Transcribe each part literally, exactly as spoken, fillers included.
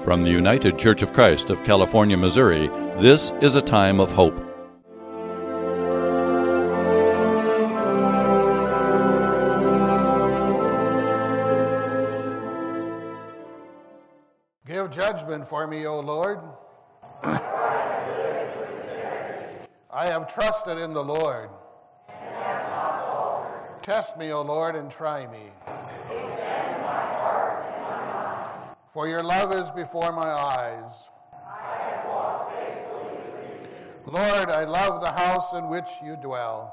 From the United Church of Christ of California, Missouri, this is a time of hope. Give judgment for me, O Lord. I have trusted in the Lord. Test me, O Lord, and try me. For your love is before my eyes. Lord, I love the house in which you dwell.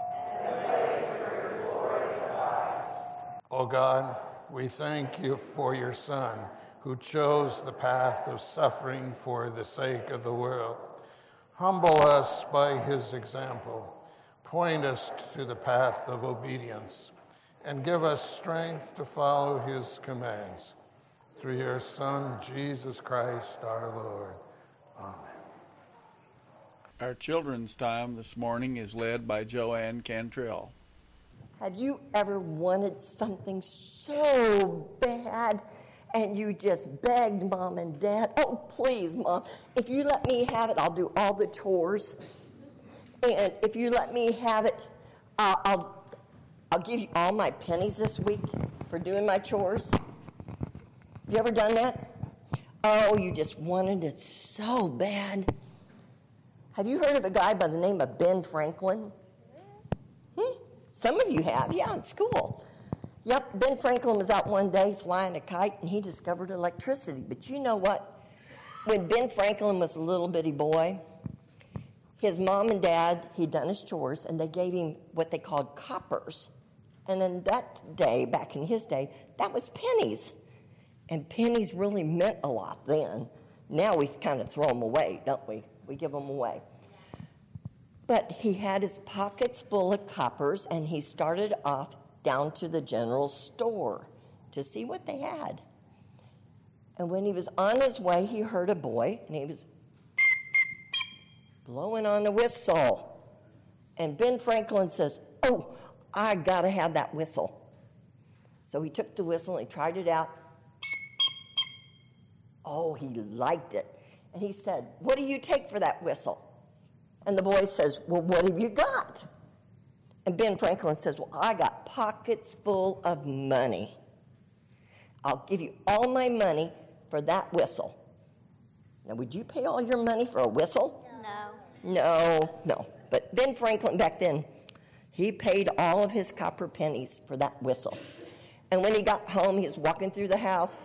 O God, we thank you for your Son, who chose the path of suffering for the sake of the world. Humble us by his example. Point us to the path of obedience, and give us strength to follow his commands. Through your Son, Jesus Christ, our Lord. Amen. Our children's time this morning is led by Joanne Cantrell. Have you ever wanted something so bad and you just begged Mom and Dad, oh, please, Mom, if you let me have it, I'll do all the chores. And if you let me have it, uh, I'll, I'll give you all my pennies this week for doing my chores? You ever done that? Oh, you just wanted it so bad. Have you heard of a guy by the name of Ben Franklin? Hmm? Some of you have, yeah, in school. Yep, Ben Franklin was out one day flying a kite, and he discovered electricity. But you know what? When Ben Franklin was a little bitty boy, his mom and dad, he'd done his chores, and they gave him what they called coppers. And in that day, back in his day, that was pennies. And pennies really meant a lot then. Now we kind of throw them away, don't we? We give them away. But he had his pockets full of coppers, and he started off down to the general store to see what they had. And when he was on his way, he heard a boy, and he was blowing on the whistle. And Ben Franklin says, oh, I got to have that whistle. So he took the whistle and he tried it out. Oh, he liked it. And he said, what do you take for that whistle? And the boy says, well, what have you got? And Ben Franklin says, well, I got pockets full of money. I'll give you all my money for that whistle. Now, would you pay all your money for a whistle? No. No, no. But Ben Franklin back then, he paid all of his copper pennies for that whistle. And when he got home, he was walking through the house,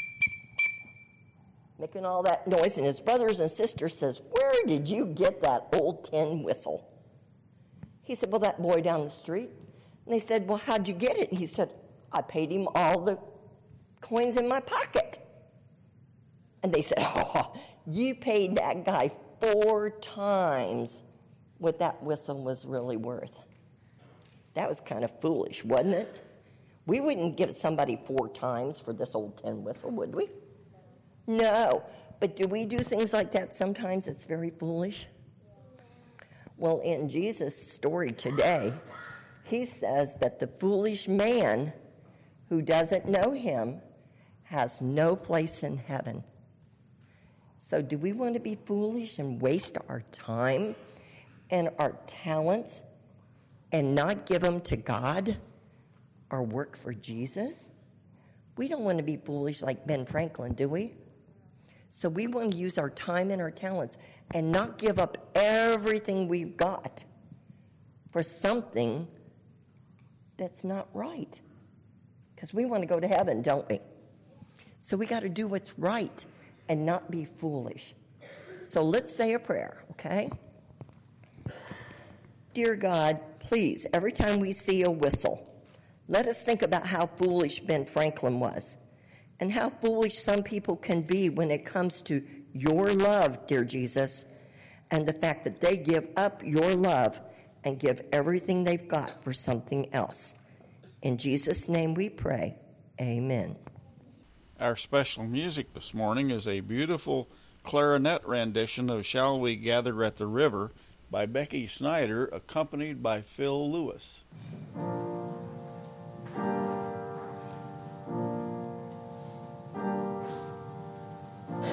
making all that noise, and his brothers and sisters says, where did you get that old tin whistle? He said, well, that boy down the street. And they said, well, how'd you get it? And he said, I paid him all the coins in my pocket. And they said, oh, you paid that guy four times what that whistle was really worth. That was kind of foolish, wasn't it? We wouldn't give somebody four times for this old tin whistle, would we? No. But do we do things like that sometimes? It's very foolish. Well, in Jesus' story today, he says that the foolish man who doesn't know him has no place in heaven. So do we want to be foolish and waste our time and our talents and not give them to God or work for Jesus? We don't want to be foolish like Ben Franklin, do we? So we want to use our time and our talents and not give up everything we've got for something that's not right. Because we want to go to heaven, don't we? So we got to do what's right and not be foolish. So let's say a prayer, okay? Dear God, please, every time we see a whistle, let us think about how foolish Ben Franklin was and how foolish some people can be when it comes to your love, dear Jesus, and the fact that they give up your love and give everything they've got for something else. In Jesus' name we pray, amen. Our special music this morning is a beautiful clarinet rendition of Shall We Gather at the River by Becky Snyder, accompanied by Phil Lewis. Thank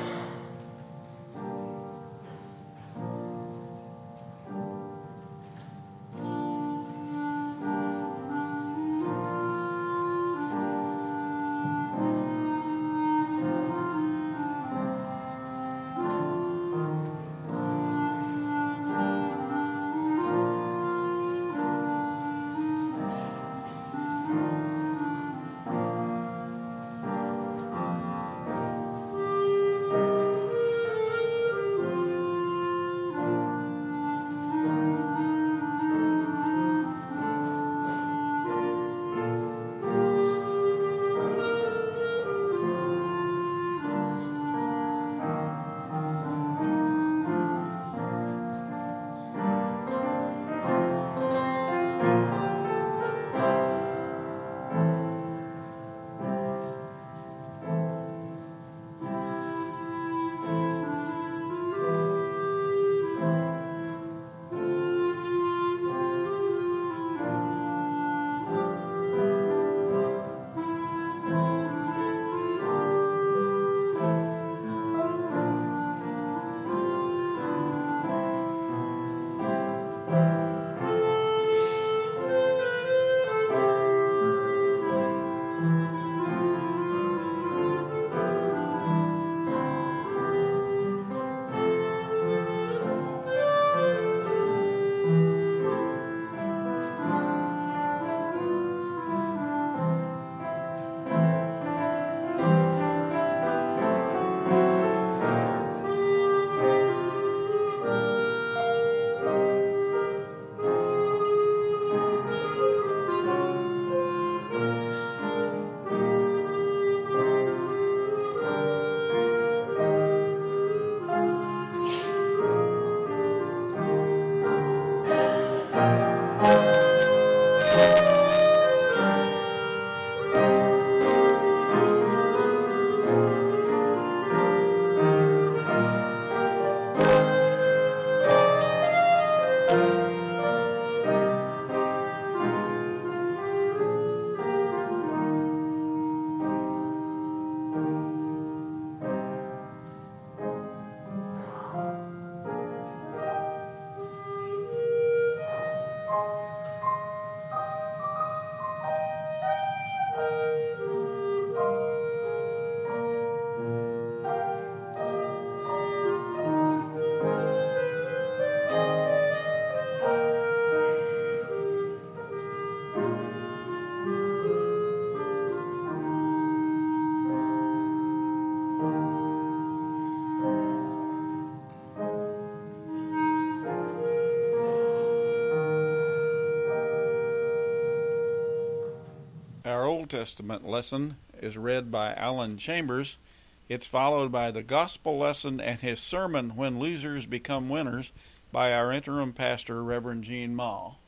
Old Testament lesson is read by Alan Chambers. It's followed by the gospel lesson and his sermon, When Losers Become Winners, by our interim pastor, Reverend Gene Mall.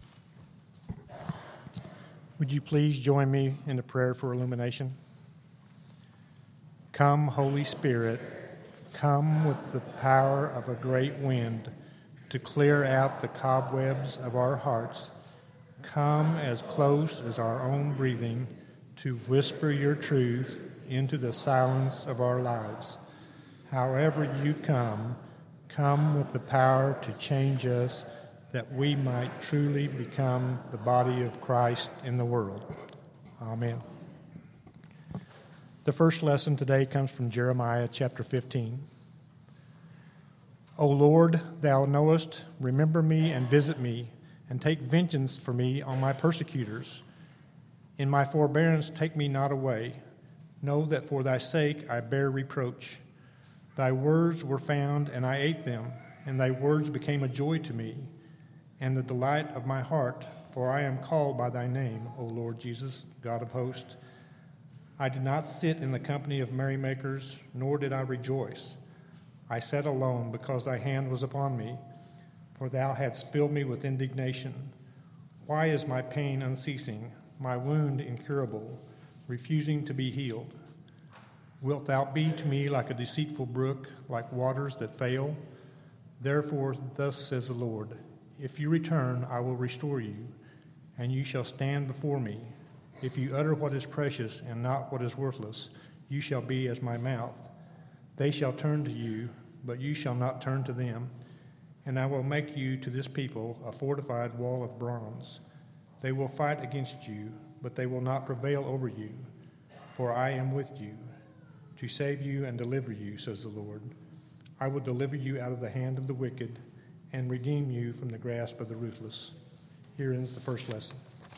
Would you please join me in the prayer for illumination? Come, Holy Spirit, come with the power of a great wind to clear out the cobwebs of our hearts. Come as close as our own breathing to whisper your truth into the silence of our lives. However you come, come with the power to change us that we might truly become the body of Christ in the world. Amen. The first lesson today comes from Jeremiah chapter fifteen. O Lord, thou knowest, remember me and visit me, and take vengeance for me on my persecutors. In my forbearance take me not away. Know that for thy sake I bear reproach. Thy words were found, and I ate them, and thy words became a joy to me, and the delight of my heart, for I am called by thy name, O Lord Jesus, God of hosts. I did not sit in the company of merrymakers, nor did I rejoice. I sat alone because thy hand was upon me, for thou hadst filled me with indignation. Why is my pain unceasing, my wound incurable, refusing to be healed? Wilt thou be to me like a deceitful brook, like waters that fail? Therefore, thus says the Lord, if you return, I will restore you, and you shall stand before me. If you utter what is precious and not what is worthless, you shall be as my mouth. They shall turn to you, but you shall not turn to them. And I will make you to this people a fortified wall of bronze. They will fight against you, but they will not prevail over you, for I am with you, to save you and deliver you, says the Lord. I will deliver you out of the hand of the wicked and redeem you from the grasp of the ruthless. Here ends the first lesson.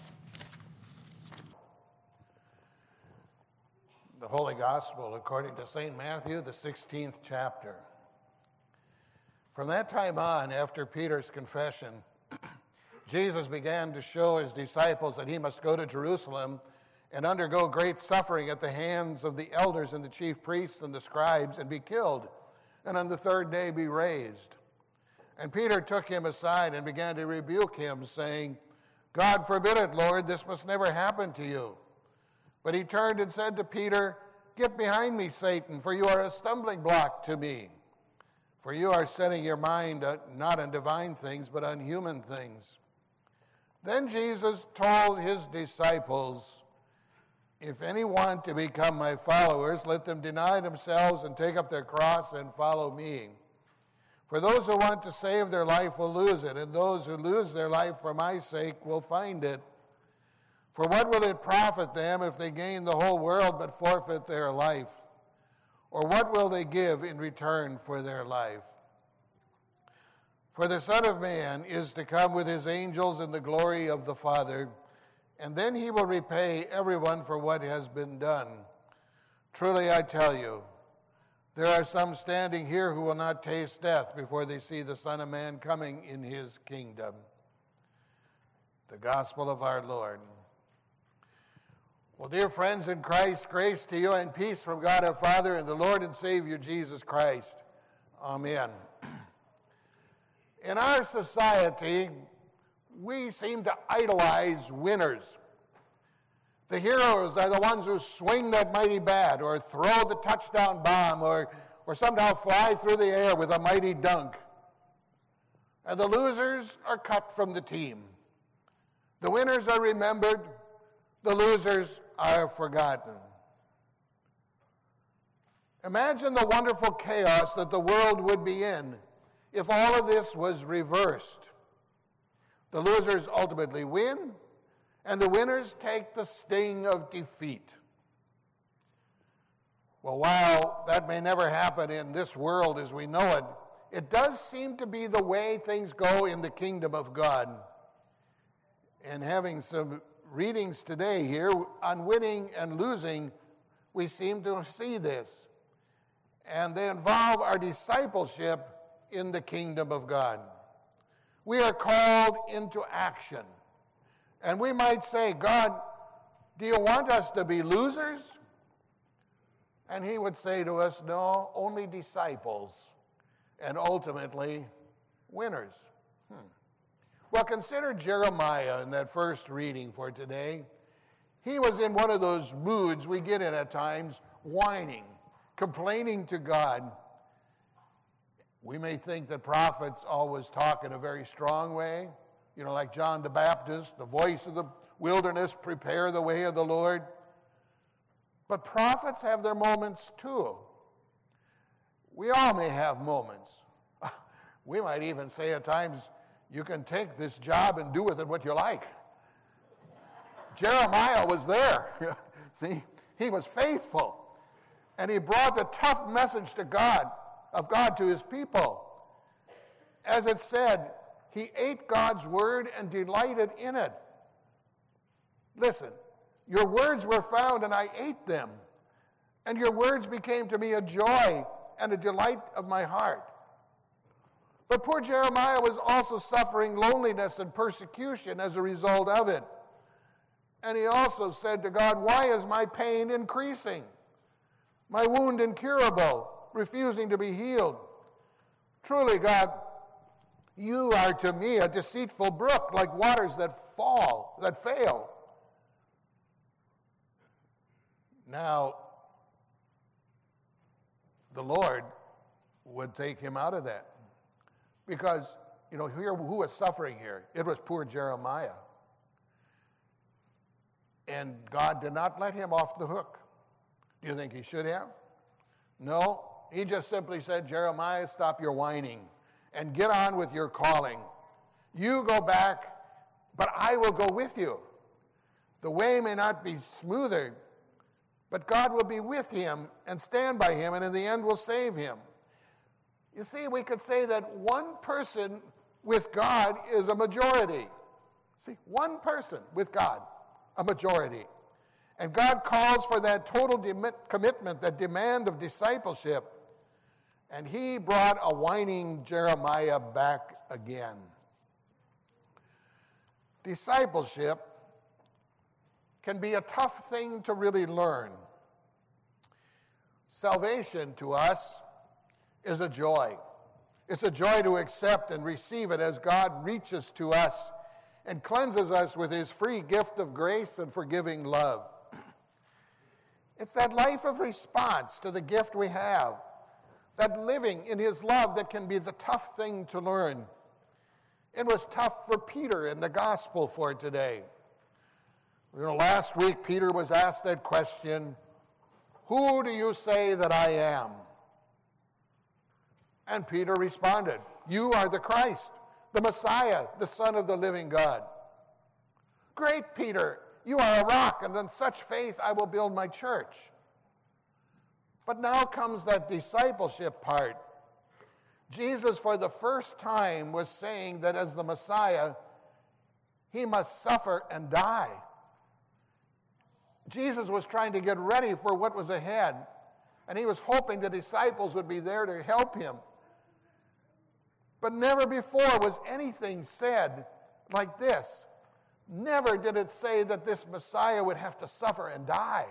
The Holy Gospel according to Saint Matthew, the sixteenth chapter. From that time on, after Peter's confession, Jesus began to show his disciples that he must go to Jerusalem and undergo great suffering at the hands of the elders and the chief priests and the scribes, and be killed, and on the third day be raised. And Peter took him aside and began to rebuke him, saying, God forbid it, Lord, this must never happen to you. But he turned and said to Peter, Get behind me, Satan, for you are a stumbling block to me. For you are setting your mind not on divine things, but on human things. Then Jesus told his disciples, If any want to become my followers, let them deny themselves and take up their cross and follow me. For those who want to save their life will lose it, and those who lose their life for my sake will find it. For what will it profit them if they gain the whole world but forfeit their life? Or what will they give in return for their life? For the Son of Man is to come with his angels in the glory of the Father, and then he will repay everyone for what has been done. Truly I tell you, there are some standing here who will not taste death before they see the Son of Man coming in his kingdom. The Gospel of our Lord. Well, dear friends in Christ, grace to you and peace from God our Father and the Lord and Savior Jesus Christ. Amen. In our society, we seem to idolize winners. The heroes are the ones who swing that mighty bat or throw the touchdown bomb or, or somehow fly through the air with a mighty dunk. And the losers are cut from the team. The winners are remembered. The losers are forgotten. Imagine the wonderful chaos that the world would be in if all of this was reversed. The losers ultimately win, and the winners take the sting of defeat. Well, while that may never happen in this world as we know it, it does seem to be the way things go in the kingdom of God. And having some readings today here on winning and losing, we seem to see this. And they involve our discipleship in the kingdom of God. We are called into action. And we might say, God, Do you want us to be losers? And he would say to us, no, only disciples, and ultimately winners. Hmm. Well, consider Jeremiah in that first reading for today. He was in one of those moods we get in at times, whining, complaining to God. We may think that prophets always talk in a very strong way, you know, like John the Baptist, the voice of the wilderness, prepare the way of the Lord. But prophets have their moments too. We all may have moments. We might even say at times, you can take this job and do with it what you like. Jeremiah was there. See, he was faithful. And he brought the tough message to God, of God to his people. As it said, he ate God's word and delighted in it. Listen, your words were found and I ate them. And your words became to me a joy and a delight of my heart. But poor Jeremiah was also suffering loneliness and persecution as a result of it. And he also said to God, why is my pain increasing? My wound incurable, refusing to be healed. Truly, God, you are to me a deceitful brook, like waters that fall, that fail. Now, the Lord would take him out of that. Because, you know, here, who was suffering here? It was poor Jeremiah. And God did not let him off the hook. Do you think he should have? No. He just simply said, Jeremiah, stop your whining and get on with your calling. You go back, but I will go with you. The way may not be smoother, but God will be with him and stand by him, and in the end will save him. You see, we could say that one person with God is a majority. See, one person with God, a majority. And God calls for that total de- commitment, that demand of discipleship. And he brought a whining Jeremiah back again. Discipleship can be a tough thing to really learn. Salvation to us is a joy. It's a joy to accept and receive it as God reaches to us and cleanses us with his free gift of grace and forgiving love. It's that life of response to the gift we have, that living in his love that can be the tough thing to learn. It was tough for Peter in the gospel for today. You know, last week Peter was asked that question, who do you say that I am? And Peter responded, you are the Christ, the Messiah, the Son of the living God. Great, Peter, you are a rock, and on such faith I will build my church. But now comes that discipleship part. Jesus, for the first time, was saying that as the Messiah, he must suffer and die. Jesus was trying to get ready for what was ahead, and he was hoping the disciples would be there to help him. But never before was anything said like this. Never did it say that this Messiah would have to suffer and die.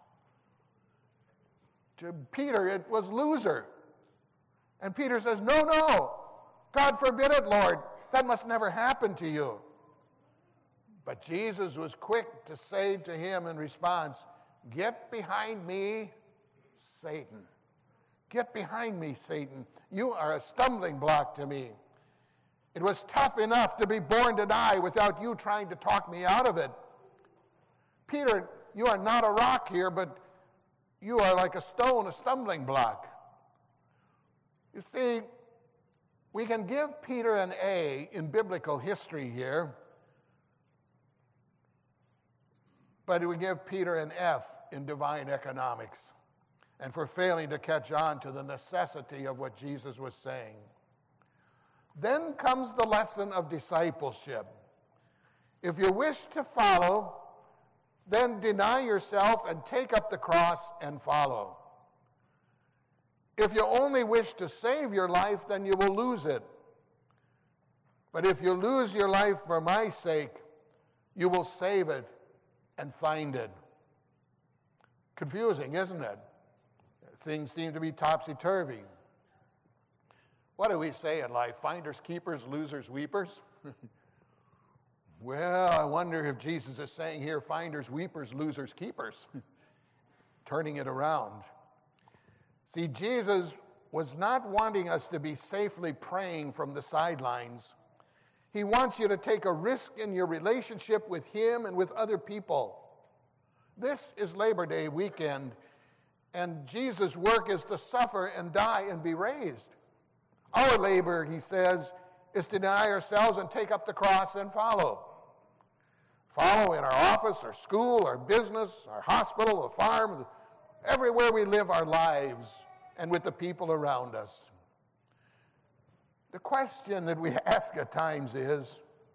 To Peter, it was loser. And Peter says, no, no, God forbid it, Lord. That must never happen to you. But Jesus was quick to say to him in response, get behind me, Satan. Get behind me, Satan. You are a stumbling block to me. It was tough enough to be born to die without you trying to talk me out of it. Peter, you are not a rock here, but you are like a stone, a stumbling block. You see, we can give Peter an A in biblical history here, but we give Peter an F in divine economics, and for failing to catch on to the necessity of what Jesus was saying. Then comes the lesson of discipleship. If you wish to follow, then deny yourself and take up the cross and follow. If you only wish to save your life, then you will lose it. But if you lose your life for my sake, you will save it and find it. Confusing, isn't it? Things seem to be topsy-turvy. What do we say in life? Finders, keepers, losers, weepers? Well, I wonder if Jesus is saying here, finders, weepers, losers, keepers. Turning it around. See, Jesus was not wanting us to be safely praying from the sidelines. He wants you to take a risk in your relationship with Him and with other people. This is Labor Day weekend, and Jesus' work is to suffer and die and be raised. Our labor, he says, is to deny ourselves and take up the cross and follow. Follow in our office, our school, our business, our hospital, our farm, everywhere we live our lives and with the people around us. The question that we ask at times is,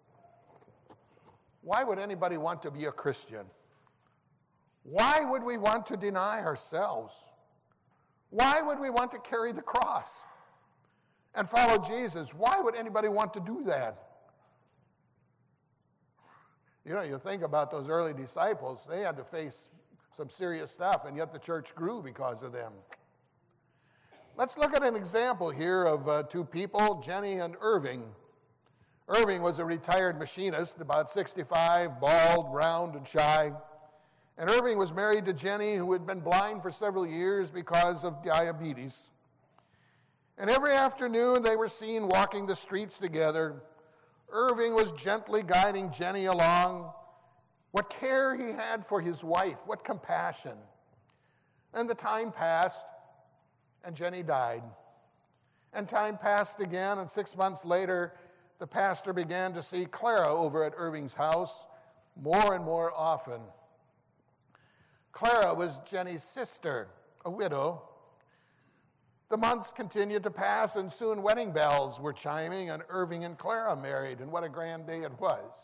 why would anybody want to be a Christian? Why would we want to deny ourselves? Why would we want to carry the cross and follow Jesus? Why would anybody want to do that? You know, you think about those early disciples, they had to face some serious stuff, and yet the church grew because of them. Let's look at an example here of uh, two people, Jenny and Irving. Irving was a retired machinist, about sixty-five, bald, round, and shy. And Irving was married to Jenny, who had been blind for several years because of diabetes. And every afternoon they were seen walking the streets together. Irving was gently guiding Jenny along. What care he had for his wife, what compassion. And the time passed, and Jenny died. And time passed again, and six months later, the pastor began to see Clara over at Irving's house more and more often. Clara was Jenny's sister, a widow. The months continued to pass, and soon wedding bells were chiming, and Irving and Clara married, and what a grand day it was.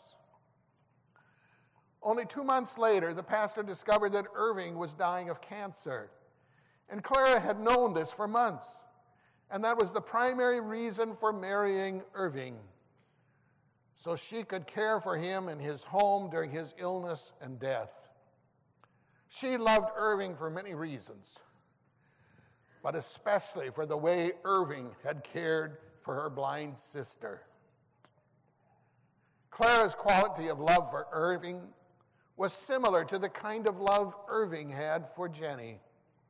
Only two months later, the pastor discovered that Irving was dying of cancer, and Clara had known this for months, and that was the primary reason for marrying Irving, so she could care for him in his home during his illness and death. She loved Irving for many reasons, but especially for the way Irving had cared for her blind sister. Clara's quality of love for Irving was similar to the kind of love Irving had for Jenny.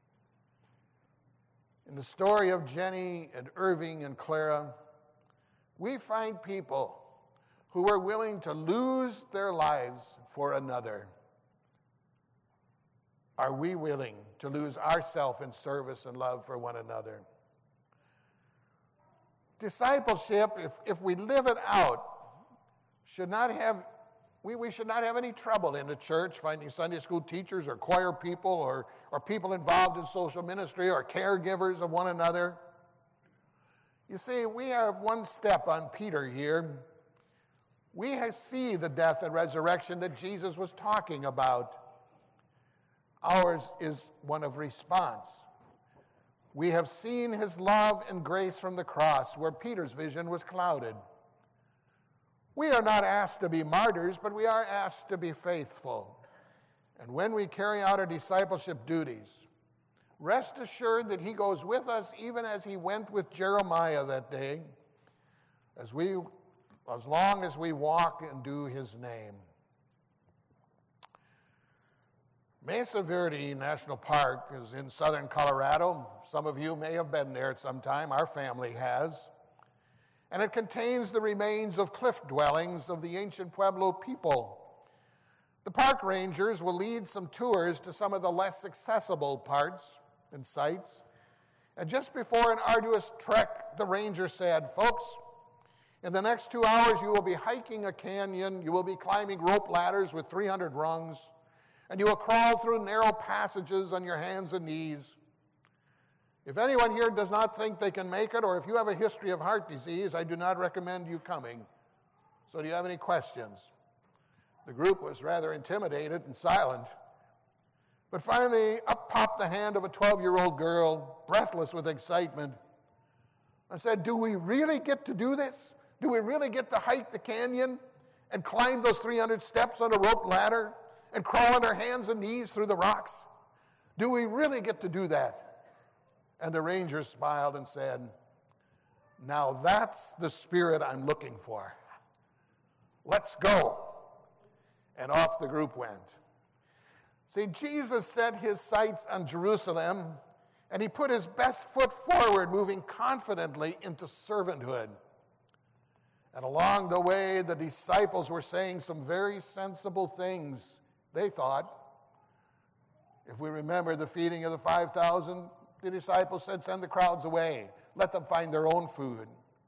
In the story of Jenny and Irving and Clara, we find people who were willing to lose their lives for another. Are we willing to lose ourselves in service and love for one another? Discipleship, if, if we live it out, should not have, we, we should not have any trouble in the church finding Sunday school teachers or choir people or, or people involved in social ministry or caregivers of one another. You see, we have one step on Peter here. We have see the death and resurrection that Jesus was talking about. Ours is one of response. We have seen his love and grace from the cross, where Peter's vision was clouded. We are not asked to be martyrs, but we are asked to be faithful. And when we carry out our discipleship duties, rest assured that he goes with us even as he went with Jeremiah that day, as we, as long as we walk and do his name. Mesa Verde National Park is in southern Colorado. Some of you may have been there at some time. Our family has. And it contains the remains of cliff dwellings of the ancient Pueblo people. The park rangers will lead some tours to some of the less accessible parts and sites. And just before an arduous trek, the ranger said, "Folks, in the next two hours you will be hiking a canyon, you will be climbing rope ladders with three hundred rungs, and you will crawl through narrow passages on your hands and knees. If anyone here does not think they can make it, or if you have a history of heart disease, I do not recommend you coming. So do you have any questions?" The group was rather intimidated and silent. But finally, up popped the hand of a twelve-year-old girl, breathless with excitement. I said, "Do we really get to do this? Do we really get to hike the canyon and climb those three hundred steps on a rope ladder and crawl on our hands and knees through the rocks? Do we really get to do that? And the ranger smiled and said, now that's the spirit I'm looking for. Let's go. And off the group went. See, Jesus set his sights on Jerusalem, and he put his best foot forward, moving confidently into servanthood. And along the way, the disciples were saying some very sensible things, they thought. If we remember the feeding of the five thousand, the disciples said, send the crowds away. Let them find their own food.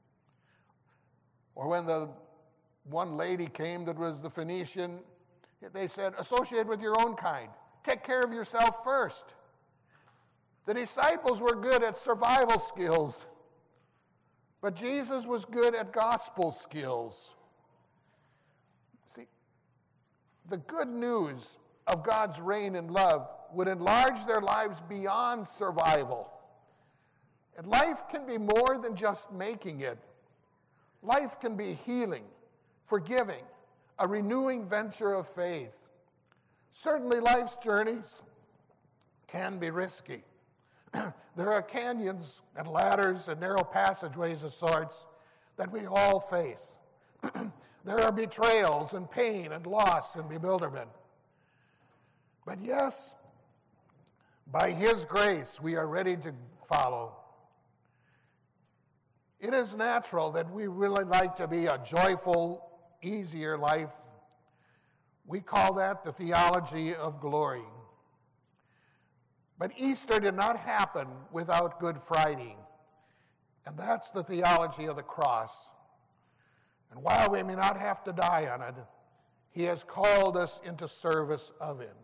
Or when the one lady came that was the Phoenician, they said, associate with your own kind. Take care of yourself first. The disciples were good at survival skills, but Jesus was good at gospel skills. See, the good news of God's reign and love would enlarge their lives beyond survival. And life can be more than just making it. Life can be healing, forgiving, a renewing venture of faith. Certainly life's journeys can be risky. There are canyons and ladders and narrow passageways of sorts that we all face. There are betrayals and pain and loss and bewilderment. But yes, by his grace, we are ready to follow. It is natural that we really like to be a joyful, easier life. We call that the theology of glory. But Easter did not happen without Good Friday. And that's the theology of the cross. And while we may not have to die on it, he has called us into service of him.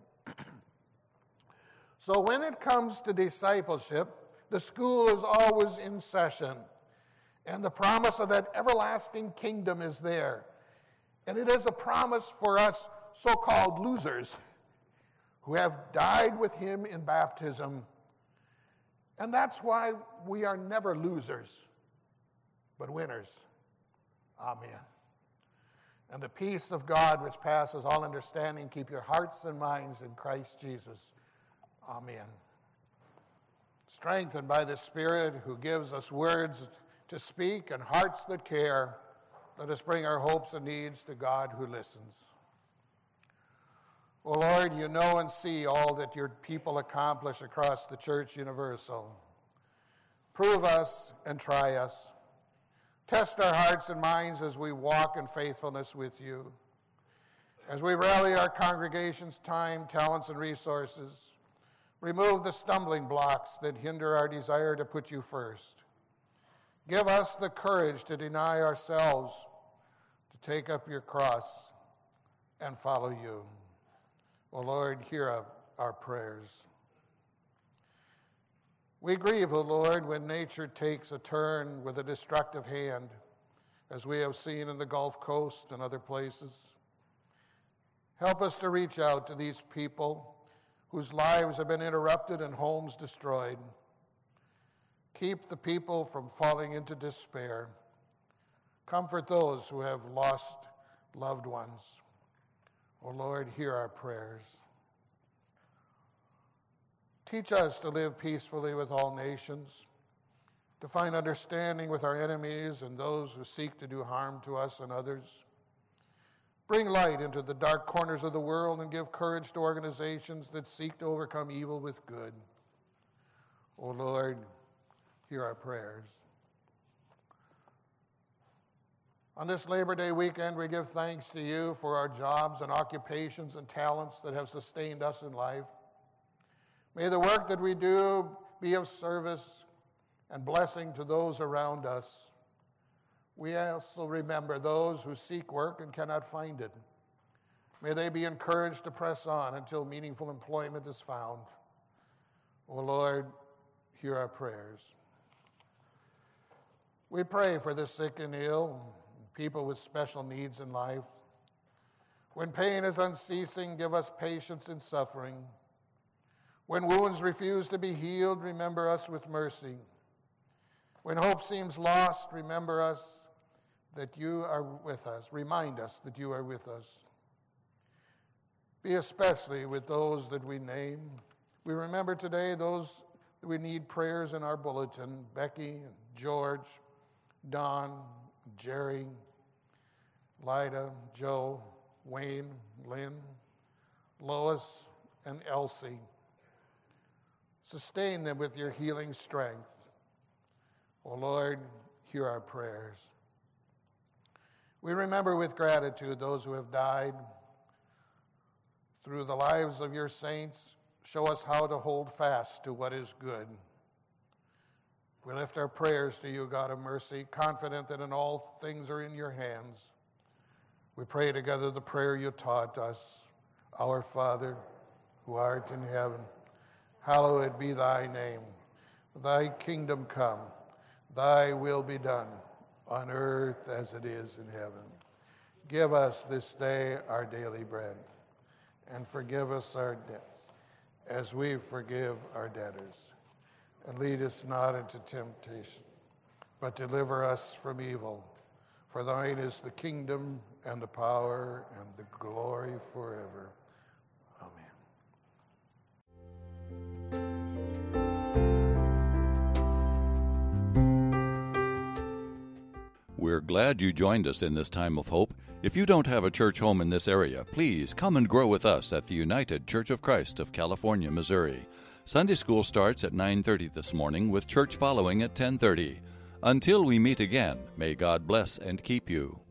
So when it comes to discipleship, the school is always in session. And the promise of that everlasting kingdom is there. And it is a promise for us so-called losers who have died with him in baptism. And that's why we are never losers, but winners. Amen. And the peace of God, which passes all understanding, keep your hearts and minds in Christ Jesus. Amen. Strengthened by the Spirit who gives us words to speak and hearts that care, let us bring our hopes and needs to God who listens. O Lord, you know and see all that your people accomplish across the Church Universal. Prove us and try us. Test our hearts and minds as we walk in faithfulness with you. As we rally our congregation's time, talents, and resources, remove the stumbling blocks that hinder our desire to put you first. Give us the courage to deny ourselves, to take up your cross and follow you. O Lord, hear our prayers. We grieve, O Lord, when nature takes a turn with a destructive hand, as we have seen in the Gulf Coast and other places. Help us to reach out to these people whose lives have been interrupted and homes destroyed. Keep the people from falling into despair. Comfort those who have lost loved ones. O Lord, hear our prayers. Teach us to live peacefully with all nations, to find understanding with our enemies and those who seek to do harm to us and others. Bring light into the dark corners of the world and give courage to organizations that seek to overcome evil with good. O Lord, hear our prayers. On this Labor Day weekend, we give thanks to you for our jobs and occupations and talents that have sustained us in life. May the work that we do be of service and blessing to those around us. We also remember those who seek work and cannot find it. May they be encouraged to press on until meaningful employment is found. O Lord, hear our prayers. We pray for the sick and ill, people with special needs in life. When pain is unceasing, give us patience in suffering. When wounds refuse to be healed, remember us with mercy. When hope seems lost, remember us that you are with us. Remind us that you are with us. Be especially with those that we name. We remember today those that we need prayers in our bulletin: Becky, George, Don, Jerry, Lyda, Joe, Wayne, Lynn, Lois, and Elsie. Sustain them with your healing strength. O Lord, hear our prayers. We remember with gratitude those who have died. Through the lives of your saints, show us how to hold fast to what is good. We lift our prayers to you, God of mercy, confident that in all things are in your hands. We pray together the prayer you taught us. Our Father, who art in heaven, hallowed be thy name. Thy kingdom come, thy will be done, on earth as it is in heaven. Give us this day our daily bread, and forgive us our debts, as we forgive our debtors. And lead us not into temptation, but deliver us from evil. For thine is the kingdom, and the power, and the glory forever. Amen. We're glad you joined us in this time of hope. If you don't have a church home in this area, please come and grow with us at the United Church of Christ of California, Missouri. Sunday school starts at nine thirty this morning, with church following at ten thirty. Until we meet again, may God bless and keep you.